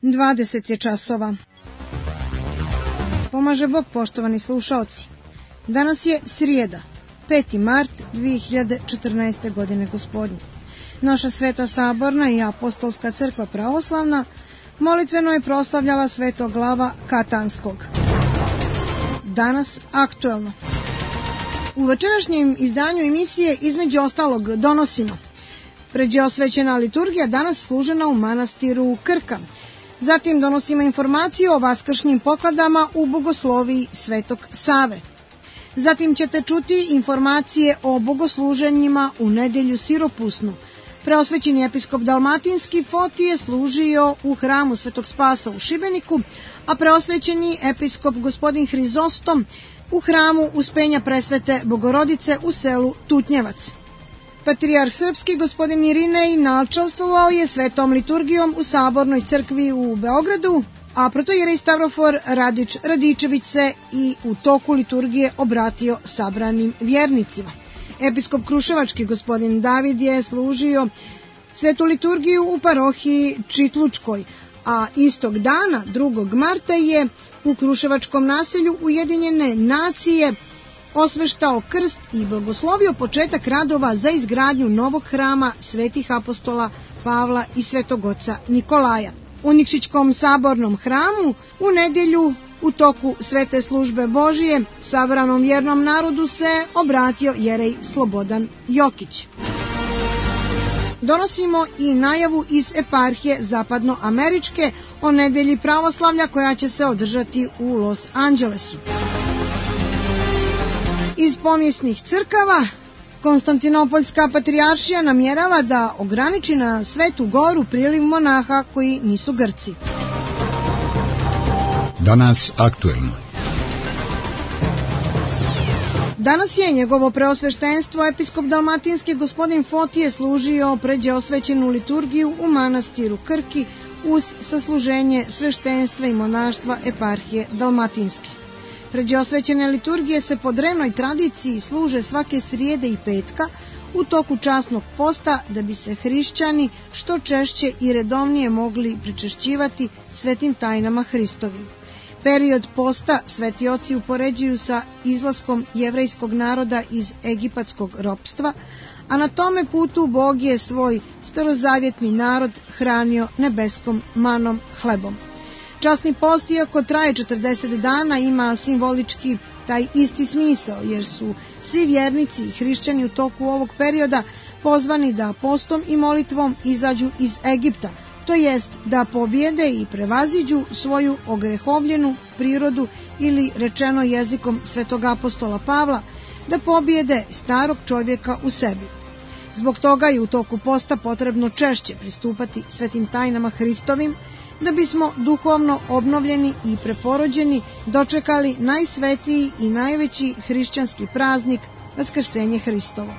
20 je časova. Pomaže Bog, poštovani slušaoci. Danas je srijeda, 5. mart 2014. godine gospodnje. Naša Sveta Saborna i Apostolska crkva pravoslavna molitveno je proslavljala Svetog glava Katanskog. Danas aktuelno. U večerašnjem izdanju emisije između ostalog donosimo: pređeosvećena liturgija danas služena u manastiru Krka. Zatim donosimo informaciju o vaskršnjim pokladama u bogosloviji Svetog Save. Zatim ćete čuti informacije o bogosluženjima u nedelju siropusnu. Preosvećeni episkop Dalmatinski Fotije služio u hramu Svetog Spasa u Šibeniku, a preosvećeni episkop gospodin Hrizostom u hramu Uspenja Presvete Bogorodice u selu Tutnjevac. Patrijarh srpski gospodin Irinej načastvovao je svetom liturgijom u Sabornoj crkvi u Beogradu, a protoijerej Stavrofor Radičević se i u toku liturgije obratio sabranim vjernicima. Episkop Kruševački gospodin David je služio svetu liturgiju u parohiji Čitlučkoj, a istog dana, 2. marta, je u Kruševačkom naselju Ujedinjene nacije osveštao krst i blagoslovio početak radova za izgradnju novog hrama svetih apostola Pavla i svetog oca Nikolaja. U Nikšićkom sabornom hramu u nedelju u toku svete službe Božije sabranom vjernom narodu se obratio jerej Slobodan Jokić. Donosimo i najavu iz eparhije zapadnoameričke o nedelji pravoslavlja koja će se održati u Los Angelesu. Iz pomjesnih crkava Konstantinopoljska patrijaršija namjerava da ograniči na Svetu Goru priliv monaha koji nisu Grci. Danas aktuelno. Danas je njegovo preosveštenstvo episkop Dalmatinski gospodin Fotije služio pređeosvećenu liturgiju u manastiru Krki uz sasluženje sveštenstva i monaštva eparhije Dalmatinske. Pređeosvećene liturgije se po drevnoj tradiciji služe svake srijede i petka u toku časnog posta da bi se hrišćani što češće i redovnije mogli pričešćivati svetim tajnama Hristovim. Period posta sveti oci upoređuju sa izlaskom jevrejskog naroda iz egipatskog ropstva, a na tome putu Bog je svoj starozavjetni narod hranio nebeskom manom hlebom. Časni post, iako traje 40 dana, ima simbolički taj isti smisao, jer su svi vjernici i hrišćani u toku ovog perioda pozvani da postom i molitvom izađu iz Egipta, to jest da pobjede i prevaziđu svoju ogrehovljenu prirodu ili, rečeno jezikom svetog apostola Pavla, da pobjede starog čovjeka u sebi. Zbog toga je u toku posta potrebno češće pristupati svetim tajnama Hristovim, da bismo duhovno obnovljeni i preporođeni dočekali najsvetiji i najveći hrišćanski praznik, Vaskrsenje Hristovo.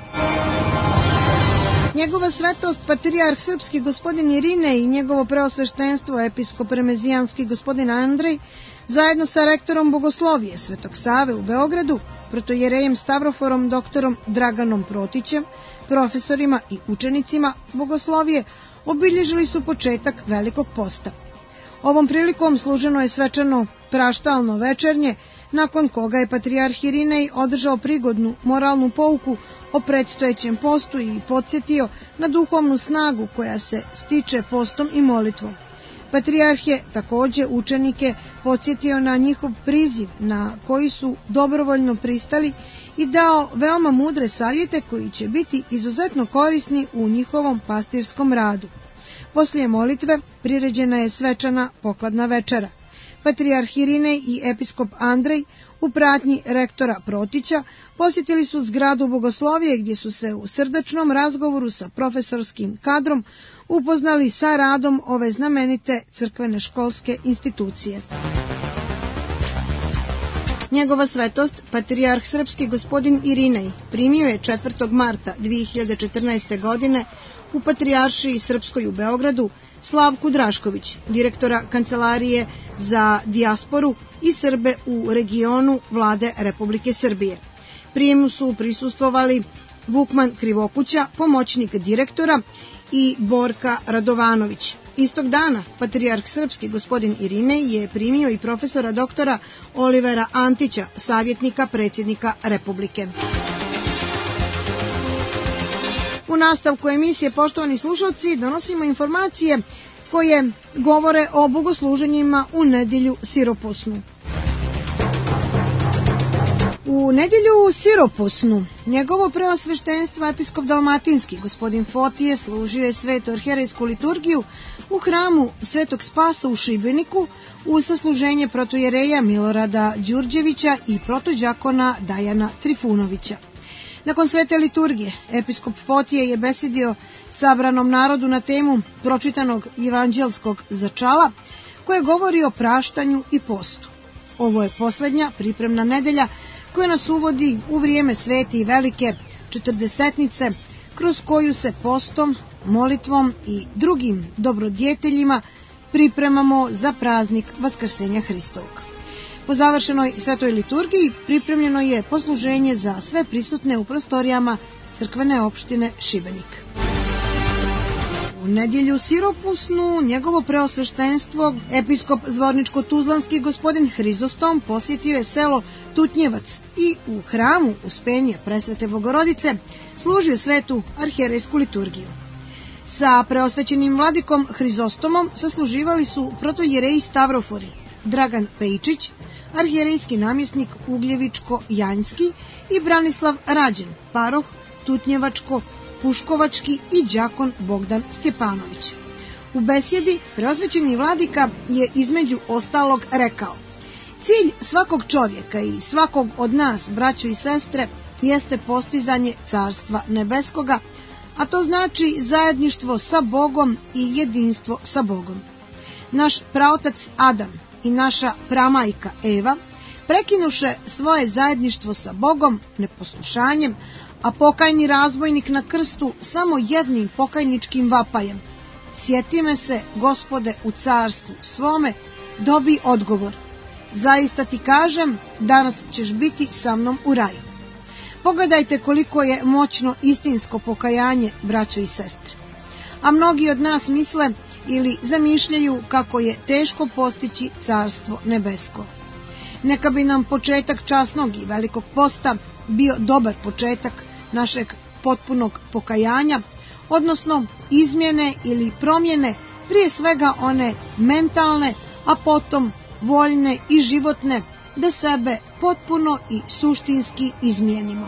Njegova svetost patrijarh srpski gospodin Irinej i njegovo preosveštenstvo episkop remezijanski gospodin Andrej zajedno sa rektorom bogoslovije Svetog Save u Beogradu, protoijerejem Stavroforom doktorom Draganom Protićem, profesorima i učenicima bogoslovije obilježili su početak Velikog posta. Ovom prilikom služeno je svečano praštalno večernje, nakon koga je patrijarh Irinej održao prigodnu moralnu pouku o predstojećem postu i podsjetio na duhovnu snagu koja se stiče postom i molitvom. Patrijarh je također učenike podsjetio na njihov priziv na koji su dobrovoljno pristali i dao veoma mudre savjete koji će biti izuzetno korisni u njihovom pastirskom radu. Poslije molitve priređena je svečana pokladna večera. Patrijarh Irinej i episkop Andrej u pratnji rektora Protića posjetili su zgradu bogoslovije gdje su se u srdačnom razgovoru sa profesorskim kadrom upoznali sa radom ove znamenite crkvene školske institucije. Njegova svetost, patrijarh srpski gospodin Irinej, primio je 4. marta 2014. godine u Patrijaršiji srpskoj u Beogradu Slavku Drašković, direktora Kancelarije za dijasporu i Srbe u regionu Vlade Republike Srbije. Prijemu su prisustvovali Vukman Krivokuća, pomoćnik direktora, i Borka Radovanović. Istog dana patrijarh srpski gospodin Irinej je primio i profesora doktora Olivera Antića, savjetnika predsjednika Republike. U nastavku emisije, poštovani slušalci, donosimo informacije koje govore o bogosluženjima u nedjelju siroposnu. U nedjelju siroposnu njegovo preosveštenstvo episkop Dalmatinski gospodin Fotije služio je svetu arhijerejsku liturgiju u hramu Svetog Spasa u Šibeniku uz sasluženje protojereja Milorada Đurđevića i protođakona Dajana Trifunovića. Nakon svete liturgije, episkop Fotije je besedio sabranom narodu na temu pročitanog evanđelskog začala, koje govori o praštanju i postu. Ovo je posljednja pripremna nedelja koja nas uvodi u vrijeme svete i velike četrdesetnice, kroz koju se postom, molitvom i drugim dobrodjeteljima pripremamo za praznik Vaskrsenja Hristovog. Po završenoj svetoj liturgiji pripremljeno je posluženje za sve prisutne u prostorijama crkvene opštine Šibenik. U nedjelju siropusnu njegovo preosveštenstvo episkop Zvorničko-Tuzlanski gospodin Hrizostom posjetio je selo Tutnjevac i u hramu Uspenja Presvete Bogorodice služio svetu arhijerejsku liturgiju. Sa preosvećenim vladikom Hrizostomom sasluživali su protojereji Stavrofori, Dragan Pejčić, arhijerejski namjesnik Ugljevičko-Janjski i Branislav Rađen, paroh Tutnjevačko, Puškovački i đakon Bogdan Stjepanović. U besjedi preosvećeni vladika je između ostalog rekao: cilj svakog čovjeka i svakog od nas, braćo i sestre, jeste postizanje Carstva Nebeskoga, a to znači zajedništvo sa Bogom i jedinstvo sa Bogom. Naš praotac Adam i naša pramajka Eva prekinuše svoje zajedništvo sa Bogom neposlušanjem, a pokajni razbojnik na krstu samo jednim pokajničkim vapajem: sjeti me se, Gospode, u carstvu svome, dobi odgovor: zaista ti kažem, danas ćeš biti sa mnom u raju. Pogledajte koliko je moćno istinsko pokajanje, braćo i sestre. A mnogi od nas misle ili zamišljaju kako je teško postići Carstvo Nebesko. Neka bi nam početak časnog i velikog posta bio dobar početak našeg potpunog pokajanja, odnosno izmjene ili promjene, prije svega one mentalne, a potom voljne i životne, da sebe potpuno i suštinski izmijenimo.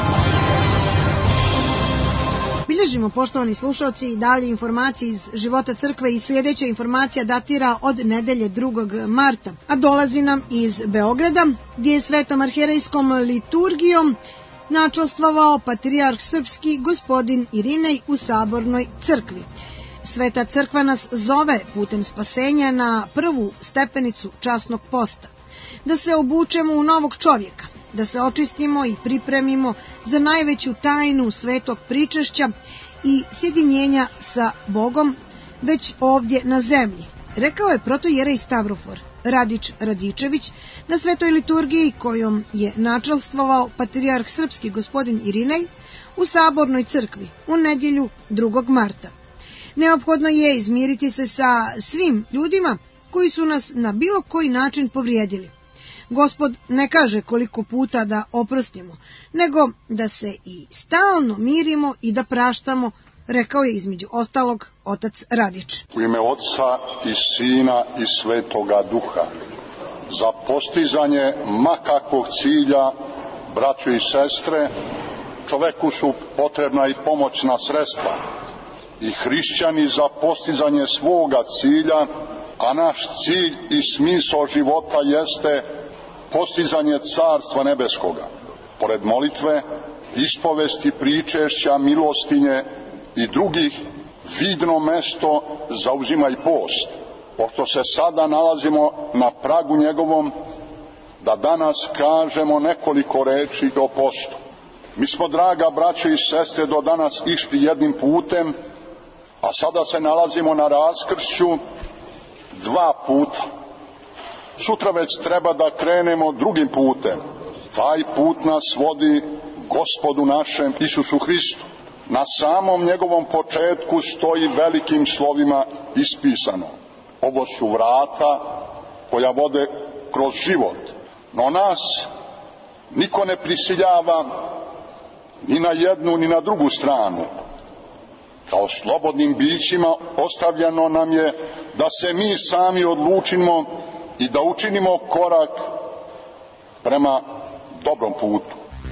Bilježimo, poštovani slušalci, i dalje informacije iz života crkve i sljedeća informacija datira od nedelje 2. marta, a dolazi nam iz Beograda, gdje je svetom arhijerejskom liturgijom načelstvovao patrijarh srpski gospodin Irinej u Sabornoj crkvi. Sveta crkva nas zove putem spasenja na prvu stepenicu časnog posta, da se obučemo u novog čovjeka, da se očistimo i pripremimo za najveću tajnu svetog pričešća i sjedinjenja sa Bogom već ovdje na zemlji, rekao je protojerej Stavrofor Radić Radičević na svetoj liturgiji kojom je načelstvovao patrijarh srpski gospodin Irinej u Sabornoj crkvi u nedjelju 2. marta. Neophodno je izmiriti se sa svim ljudima koji su nas na bilo koji način povrijedili. Gospod ne kaže koliko puta da oprostimo, nego da se i stalno mirimo i da praštamo, rekao je između ostalog otac Radić. U ime Otca i Sina i Svetoga Duha, za postizanje makakvog cilja, braćo i sestre, čoveku su potrebna i pomoćna sredstva. I hrišćani za postizanje svoga cilja, a naš cilj i smisao života jeste postizanje Carstva Nebeskoga. Pored molitve, ispovesti, pričešća, milostinje i drugih, vidno mesto zauzima i post. Pošto se sada nalazimo na pragu njegovom, da danas kažemo nekoliko reči o postu. Mi smo, draga braćo i sestre, do danas išli jednim putem, a sada se nalazimo na raskršću 2 puta. Sutra već treba da krenemo drugim putem. Taj put nas vodi Gospodu našem Isusu Hristu. Na samom njegovom početku stoji velikim slovima ispisano: ovo su vrata koja vode kroz život. No nas niko ne prisiljava ni na jednu ni na drugu stranu. Kao slobodnim bićima ostavljeno nam je da se mi sami odlučimo i da učinimo korak prema dobrom putu.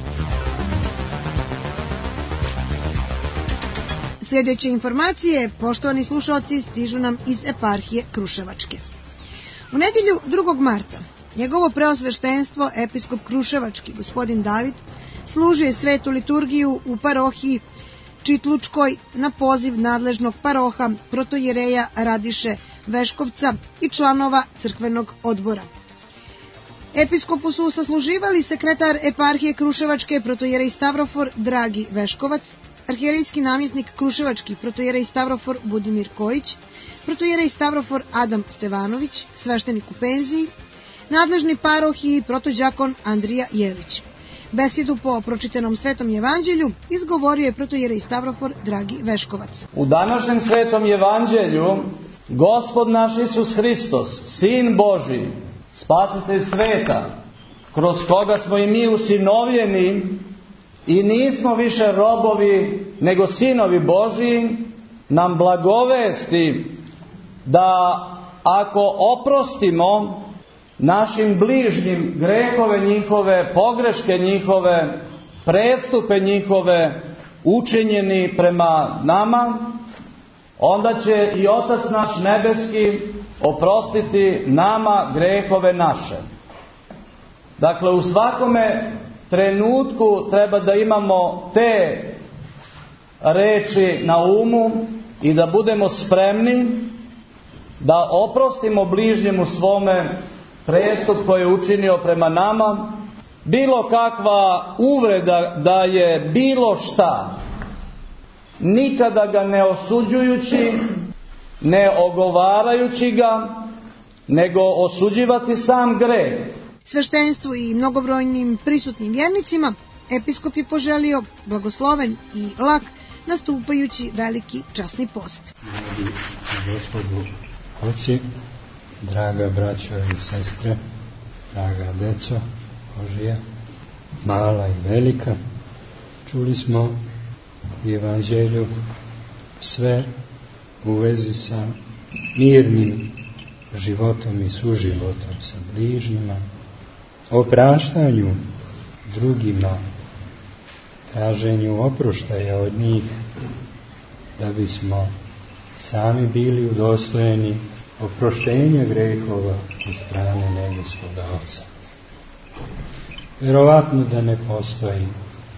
Sljedeće informacije, poštovani slušalci, stižu nam iz eparhije Kruševačke. U nedjelju 2. marta njegovo preosveštenstvo episkop Kruševački gospodin David služio je svetu liturgiju u parohiji Čitlučkoj na poziv nadležnog paroha protojereja Radiše Veškovca i članova crkvenog odbora. Episkopu su sasluživali sekretar eparhije Kruševačke protojerej Stavrofor Dragi Veškovac, arhijerejski namjesnik Kruševački protojerej Stavrofor Budimir Kojić, protojerej Stavrofor Adam Stevanović, sveštenik u penziji, nadležni paroh i protođakon Andrija Jelić. Besedu po pročitanom Svetom Evanđelju izgovorio je protojerej Stavrofor Dragi Veškovac. U današnjem Svetom Evanđelju Gospod naš Isus Hristos, Sin Božji, Spasitelj sveta, kroz koga smo i mi usinovljeni i nismo više robovi nego sinovi Božji, nam blagovesti da ako oprostimo našim bližnjim grehove njihove, pogreške njihove, prestupe njihove učinjeni prema nama, onda će i Otac naš nebeski oprostiti nama grehove naše. Dakle, u svakome trenutku treba da imamo te reči na umu i da budemo spremni da oprostimo bližnjemu svome prestup koji je učinio prema nama, bilo kakva uvreda da je bilo šta, nikada ga ne osuđujući, ne ogovarajući ga, nego osuđivati sam greh. Sveštenstvu i mnogobrojnim prisutnim vjernicima episkop je poželio blagosloven i lak nastupajući veliki časni post. Dragi Gospodu oci, draga braćo i sestre, draga deco Božija, mala i velika, čuli smo u Evanđelju sve u vezi sa mirnim životom i suživotom sa bližnjima, opraštanju drugima, traženju oproštaja od njih, da bismo sami bili udostojeni oproštenja grehova od strane nebeskoga Oca. Vjerovatno da ne postoji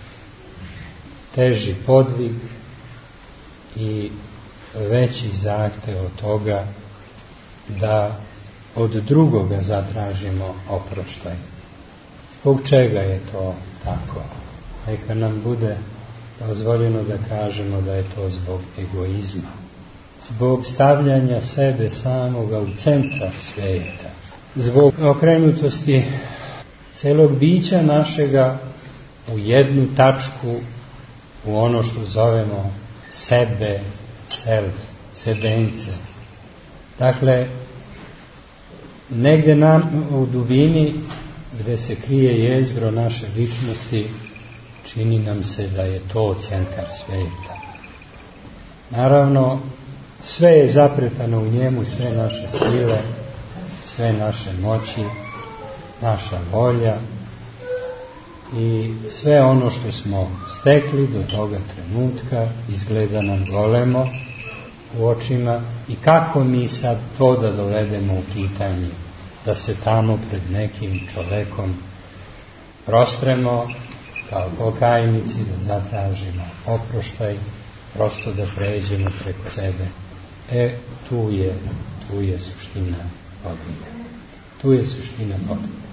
teži podvig i veći zahtev od toga da od drugoga zatražimo oproštaj. Zbog čega je to tako? Neka nam bude dozvoljeno da kažemo da je to zbog egoizma, zbog stavljanja sebe samoga u centar svijeta, zbog okrenutosti celog bića našega u jednu tačku, u ono što zovemo sebe, sebence. Dakle, negdje nam u dubini gdje se krije jezgro naše ličnosti, čini nam se da je to centar svijeta. Naravno, sve je zapretano u njemu, sve naše sile, sve naše moći, naša volja i sve ono što smo stekli do toga trenutka izgleda nam golemo u očima. I kako mi sad to da dovedemo u pitanje, da se tamo pred nekim čovjekom prostremo kao pokajnici, da zatražimo oproštaj, prosto da pređemo preko sebe. Tu je suština podviga. Tu je suština podviga.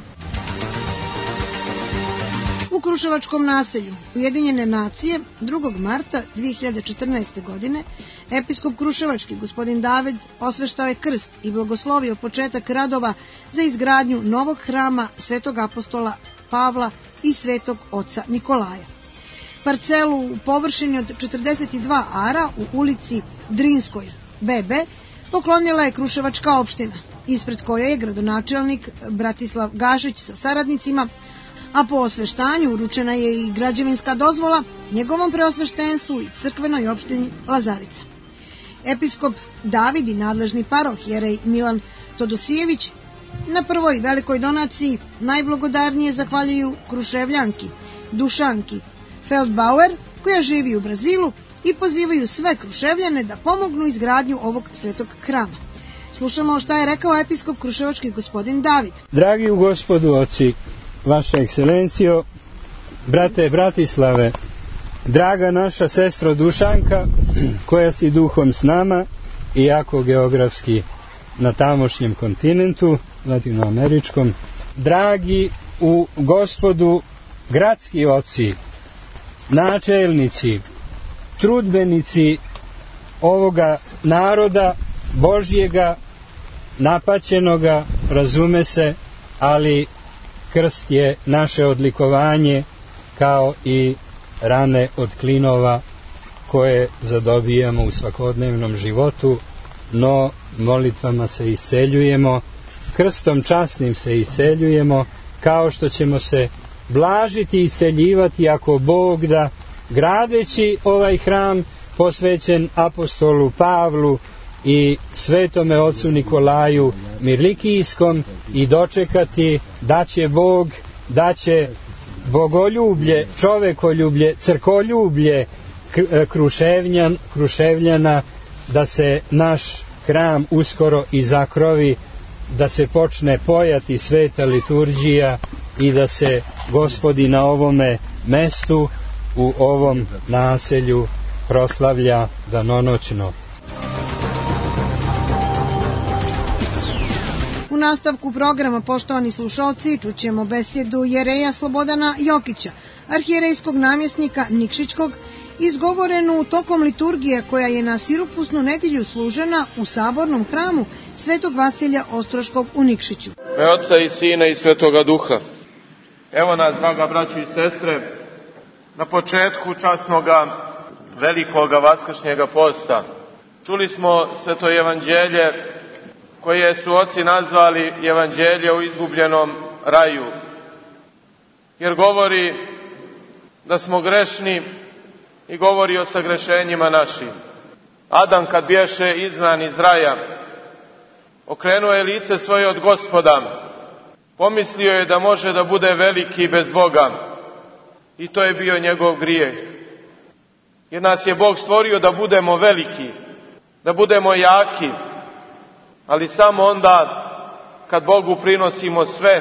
U Kruševačkom naselju Ujedinjene nacije 2. marta 2014. godine episkop Kruševački gospodin David osveštao je krst i blagoslovio početak radova za izgradnju novog hrama svetog apostola Pavla i svetog oca Nikolaja. parcelu u površini od 42 ara u ulici Drinskoj, BB, poklonila je Kruševačka opština, ispred koje je gradonačelnik Bratislav Gašić sa saradnicima, a po osveštanju uručena je i građevinska dozvola njegovom preosveštenstvu i crkvenoj opštini Lazarica. Episkop David i nadležni parohijerej Milan Todosijević na prvoj velikoj donaciji najblagodarnije zahvaljuju Kruševljanki Dušanki Feldbauer, koja živi u Brazilu, i pozivaju sve Kruševljane da pomognu izgradnju ovog svetog hrama. Slušamo šta je rekao episkop Kruševački gospodin David. Dragi u Gospodu oci, vaša ekscelencijo, brate Bratislave, draga naša sestro Dušanka, koja si duhom s nama, iako geografski na tamošnjem kontinentu, latinoameričkom, dragi u Gospodu gradski oci, načelnici, trudbenici ovoga naroda Božjega, napaćenoga, razume se, ali krst je naše odlikovanje, kao i rane od klinova koje zadobijamo u svakodnevnom životu, no molitvama se isceljujemo, krstom časnim se isceljujemo, kao što ćemo se blažiti i isceljivati ako Bog da, gradeći ovaj hram posvećen apostolu Pavlu i svetome ocu Nikolaju Mirlikijskom, i dočekati da će Bog, da će bogoljublje, čovekoljublje, crkoljublje Kruševljana, da se naš hram uskoro i zakrovi, da se počne pojati sveta liturgija i da se Gospodi na ovome mestu, u ovom naselju, proslavlja danonoćno. U nastavku programa, poštovani slušalci, čućemo besjedu jereja Slobodana Jokića, arhijerejskog namjesnika Nikšićkog, izgovorenu tokom liturgije koja je na Siropusnu nedjelju služena u sabornom hramu Svetog Vasilja Ostroškog u Nikšiću. Ime Otca i Sina i Svetoga Duha. Evo nas, draga braćo i sestre, na početku časnoga velikoga vaskršnjega posta. Čuli smo sveto evanđelje koje su oci nazvali evanđelje o izgubljenom raju, jer govori da smo grešni i govori o sagrešenjima našim. Adam, kad bješe izgnan iz raja, okrenuo je lice svoje od Gospoda, pomislio je da može da bude veliki bez Boga, i to je bio njegov grijeh. Jer nas je Bog stvorio da budemo veliki, da budemo jaki, ali samo onda kad Bogu prinosimo sve,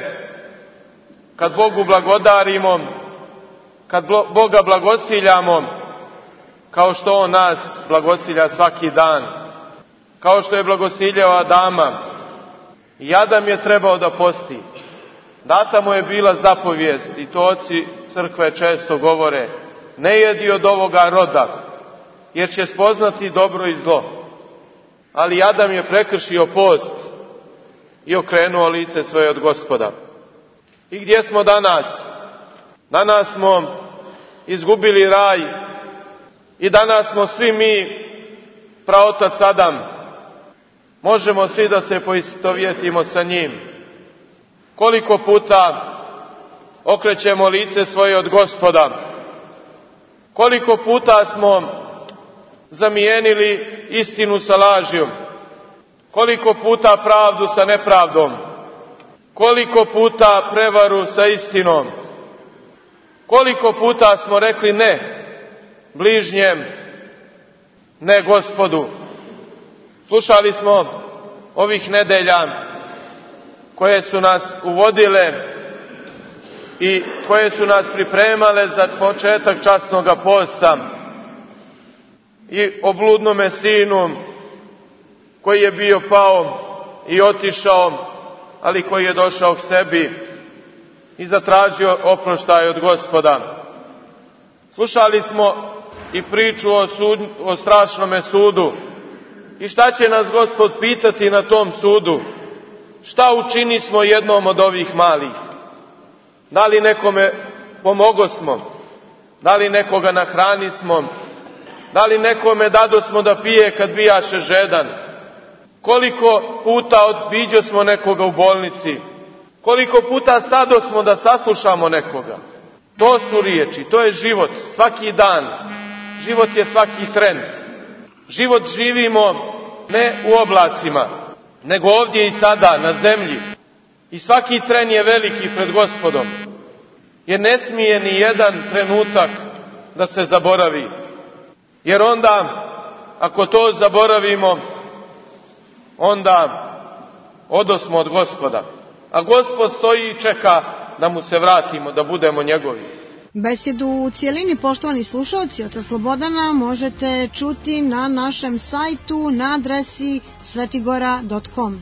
kad Bogu blagodarimo, kad Boga blagosiljamo, kao što On nas blagosilja svaki dan, kao što je blagosiljao Adama. I Adam je trebao da posti. Data mu je bila zapovijest, i to oci crkve često govore: ne jedi od ovoga roda, jer će spoznati dobro i zlo. Ali Adam je prekršio post i okrenuo lice svoje od Gospoda. I gdje smo danas? Danas smo izgubili raj i danas smo svi mi praotac Adam. Možemo svi da se poistovjetimo sa njim. Koliko puta okrećemo lice svoje od Gospoda? Koliko puta smo zamijenili istinu sa lažjom? Koliko puta pravdu sa nepravdom? Koliko puta prevaru sa istinom? Koliko puta smo rekli ne bližnjem, ne Gospodu? Slušali smo ovih nedelja koje su nas uvodile i koje su nas pripremale za početak časnoga posta, i o bludnome sinu koji je bio pao i otišao, ali koji je došao k sebi i zatražio oproštaj od Gospoda. Slušali smo i priču o strašnome sudu. I šta će nas Gospod pitati na tom sudu? Šta učini smo jednom od ovih malih? Da li nekome pomogosmo? Da li nekoga nahranismo? Da li nekome dadosmo da pije kad bijaše žedan? Koliko puta odbiđo smo nekoga u bolnici? Koliko puta stadosmo da saslušamo nekoga? To su riječi, to je život, svaki dan. Život je svaki tren. Život živimo ne u oblacima, nego ovdje i sada, na zemlji. I svaki tren je veliki pred Gospodom. Jer ne smije ni jedan trenutak da se zaboravi. Jer onda, ako to zaboravimo, onda odosmo od Gospoda. A Gospod stoji i čeka da mu se vratimo, da budemo njegovi. Besedu u cijelini, poštovani slušalci, oca Slobodana možete čuti na našem sajtu na adresi svetigora.com.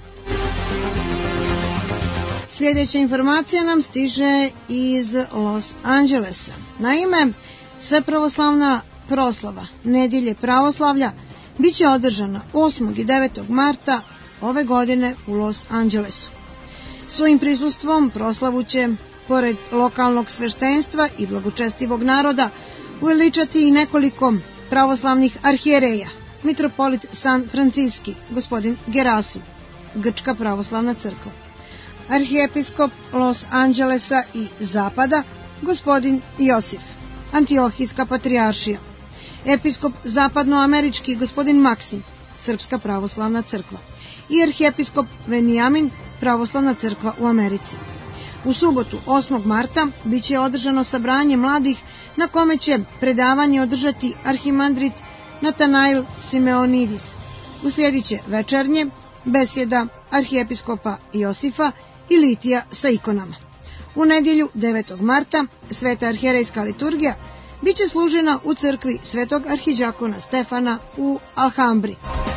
Sljedeća informacija nam stiže iz Los Angelesa. Naime, svepravoslavna proslava Nedjelje pravoslavlja bit će održana 8. i 9. marta ove godine u Los Angelesu. Svojim prisustvom proslavu će, pored lokalnog sveštenstva i blagočestivog naroda, uveličati i nekoliko pravoslavnih arhijereja, mitropolit San Franciski, gospodin Gerasim, Grčka pravoslavna crkva, arhijepiskop Los Angelesa i Zapada, gospodin Josif, Antiohijska patrijaršija, episkop zapadnoamerički, gospodin Maksim, Srpska pravoslavna crkva i arhijepiskop Venijamin, pravoslavna crkva u Americi. U subotu, 8. marta, bit će održano sabranje mladih na kome će predavanje održati arhimandrit Natanail Simeonidis. Uslijedit će večernje, besjeda arhijepiskopa Josifa i litija sa ikonama. U nedjelju, 9. marta, sveta arhijerejska liturgija bit će služena u crkvi svetog arhidžakona Stefana u Alhambri.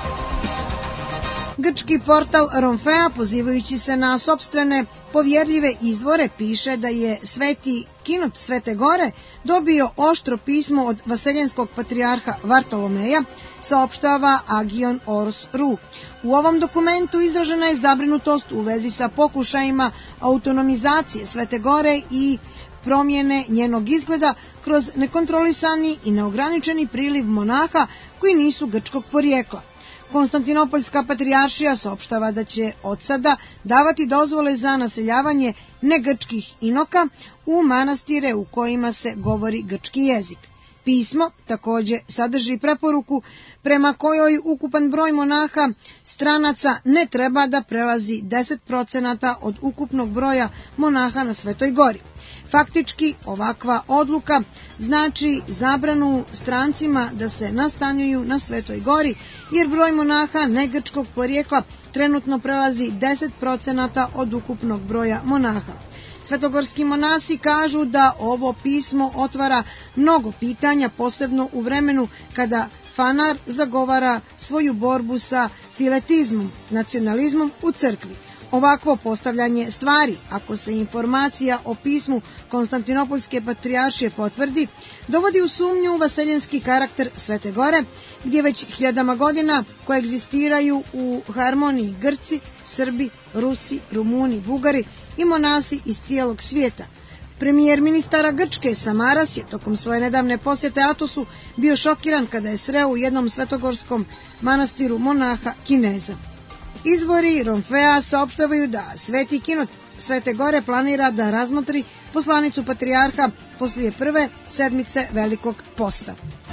Grčki portal Romfea, pozivajući se na sopstvene povjerljive izvore, piše da je sveti Kinot Svete Gore dobio oštro pismo od vaseljenskog patrijarha Vartolomeja, saopštava Agion Oros Ru. U ovom dokumentu izražena je zabrinutost u vezi sa pokušajima autonomizacije Svete Gore i promjene njenog izgleda kroz nekontrolisani i neograničeni priliv monaha koji nisu grčkog porijekla. Konstantinopoljska patrijaršija saopštava da će od sada davati dozvole za naseljavanje negrčkih inoka u manastire u kojima se govori grčki jezik. Pismo također sadrži preporuku prema kojoj ukupan broj monaha stranaca ne treba da prelazi 10% od ukupnog broja monaha na Svetoj Gori. Faktički, ovakva odluka znači zabranu strancima da se nastanjuju na Svetoj Gori, jer broj monaha negrčkog porijekla trenutno prelazi 10% od ukupnog broja monaha. Svetogorski monasi kažu da ovo pismo otvara mnogo pitanja, posebno u vremenu kada Fanar zagovara svoju borbu sa filetizmom, nacionalizmom u crkvi. Ovakvo postavljanje stvari, ako se informacija o pismu Konstantinopoljske patrijaršije potvrdi, dovodi u sumnju vaseljenski karakter Svete Gore, gdje već hiljadama godina koegzistiraju u harmoniji Grci, Srbi, Rusi, Rumuni, Bugari i monasi iz cijelog svijeta. Premijer ministara Grčke Samaras je tokom svoje nedavne posjete Atosu bio šokiran kada je sreo u jednom svetogorskom manastiru monaha Kineza. Izvori Romfea saopštavaju da sveti Kinot Svete Gore planira da razmotri poslanicu patrijarha poslije prve sedmice Velikog posta.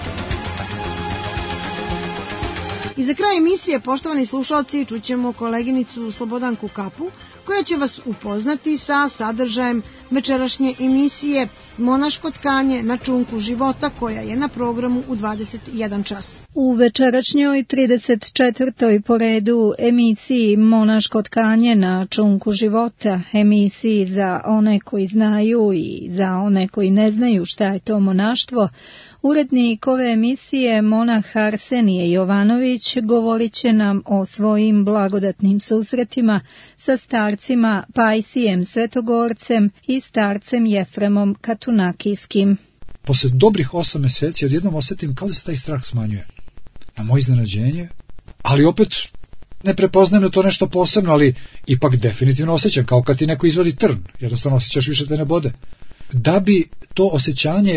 I za kraj emisije, poštovani slušalci, čućemo koleginicu Slobodanku Kapu, koja će vas upoznati sa sadržajem večerašnje emisije Monaško tkanje na čunku života, koja je na programu u 21 čas. U večerašnjoj 34. po redu emisiji Monaško tkanje na čunku života, emisiji za one koji znaju i za one koji ne znaju šta je to monaštvo, urednik ove emisije, monah Arsenije Jovanović, govorit će nam o svojim blagodatnim susretima sa starcima Pajsijem Svetogorcem i starcem Jefremom Katunakijskim. Posle dobrih 8 mjeseci odjednom osjetim kao da se taj strah smanjuje. Na moje iznenađenje, ali opet ne prepoznajem da to nešto posebno, ali ipak definitivno osjećam, kao kad ti neko izvadi trn, jednostavno osjećaš više te ne bode. Da bi to osjećanje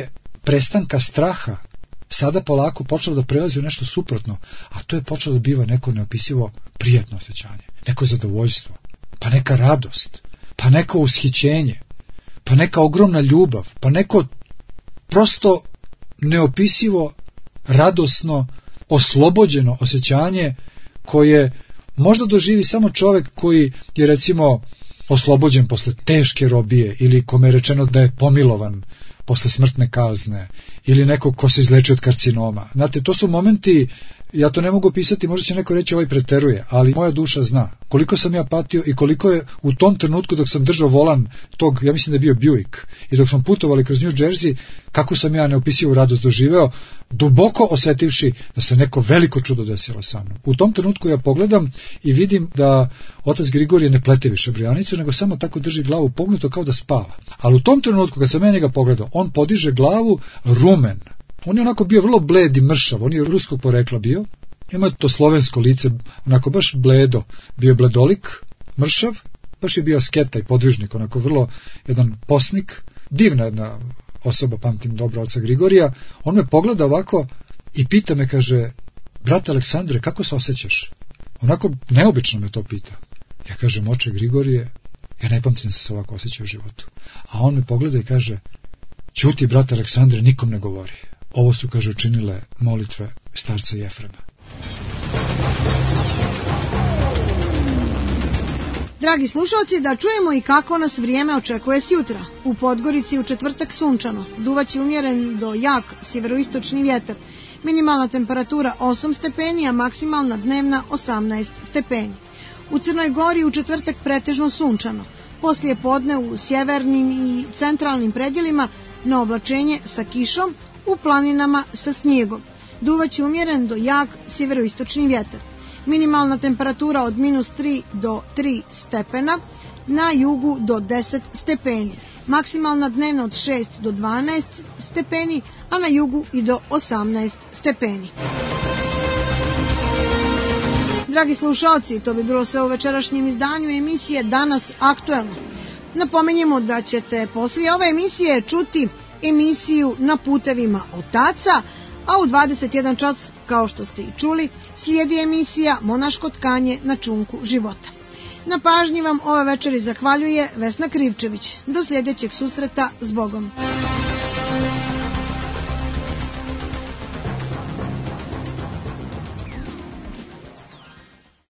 prestanka straha sada polako počelo da prelazi u nešto suprotno, a to je počelo da biva neko neopisivo prijatno osjećanje, neko zadovoljstvo, pa neka radost, pa neko ushićenje, pa neka ogromna ljubav, pa neko prosto neopisivo radosno, oslobođeno osjećanje koje možda doživi samo čovjek koji je recimo oslobođen posle teške robije ili kome je rečeno da je pomilovan posle smrtne kazne ili neko ko se izlečio od karcinoma. Znate, to su momenti, ja to ne mogu opisati, možda će neko reći ovaj preteruje, ali moja duša zna koliko sam ja patio i koliko je u tom trenutku dok sam držao volan tog, ja mislim da je bio Buick, i dok smo putovali kroz New Jersey, kako sam ja neopisivu radost doživeo, duboko osetivši da se neko veliko čudo desilo sa mnom. U tom trenutku ja pogledam i vidim da otac Grigorije ne plete više brijanicu, nego samo tako drži glavu pognuto kao da spava. Ali u tom trenutku kad sam ja njega pogledao, on podiže glavu rumen. On je onako bio vrlo bled i mršav, on je ruskog porekla bio, ima to slovensko lice, onako baš bledo, bio je bledolik, mršav, baš je bio asketa i podvižnik, onako vrlo jedan posnik, divna jedna osoba, pamtim dobro oca Grigorija. On me pogleda ovako i pita me, kaže, brate Aleksandre, kako se osjećaš? Onako neobično me to pita. Ja kažem, oče Grigorije, ja ne pamtim se ovako osjećao u životu. A on me pogleda i kaže, ćuti brate Aleksandre, nikom ne govori. Ovo su, kaže, učinile molitve starca Jefrema. Dragi slušalci, da čujemo i kako nas vrijeme očekuje sjutra. U Podgorici u četvrtak sunčano, duvaće umjeren do jak sjeveroistočni vjetar. Minimalna temperatura 8 stepeni, a maksimalna dnevna 18 stepeni. U Crnoj Gori u četvrtak pretežno sunčano. Poslije podne u sjevernim i centralnim predjelima na oblačenje sa kišom, u planinama sa snijegom. Duvaće umjeren do jak sjeveroistočni vjetar. Minimalna temperatura od -3 do 3 stepena, na jugu do 10 stepeni. Maksimalna dnevna od 6 do 12 stepeni, a na jugu i do 18 stepeni. Dragi slušalci, to bi bilo sve u večerašnjem izdanju emisije Danas aktuelno. Napomenjemo da ćete poslije ove emisije čuti emisiju Na putevima otaca, a u 21 čas, kao što ste i čuli, slijedi emisija Monaško tkanje na čunku života. Na pažnji vam ove večeri zahvaljuje Vesna Krivčević. Do sljedećeg susreta, s Bogom.